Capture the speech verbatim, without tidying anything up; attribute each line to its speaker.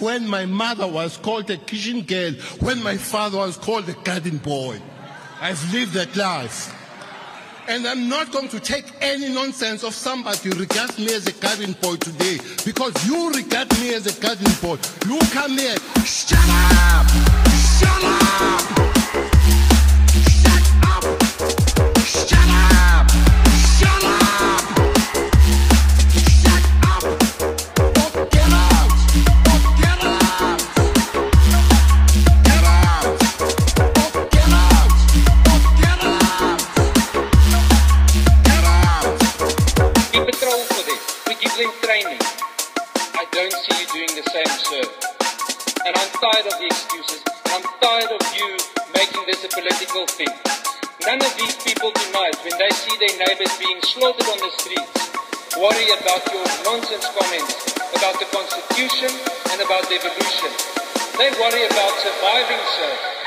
Speaker 1: when my mother was called a kitchen girl, when my father was called a garden boy. I've lived that life. And I'm not going to take any nonsense of somebody who regards me as a garden boy today, because you regard me as a garden boy. You come here, shut up! Shut up! Shut up! Shut up! Shut up! Shut up! Or get out! Or get out! Get out! Or get out! Or get out! Get out!
Speaker 2: We patrol for them. We give them training. I don't see you doing the same, sir. And I'm tired of the excuses. I'm tired of you making this a political thing. None of these people tonight, when they see their neighbors being slaughtered on the streets, worry about your nonsense comments about the Constitution and about devolution. They worry about surviving, sir.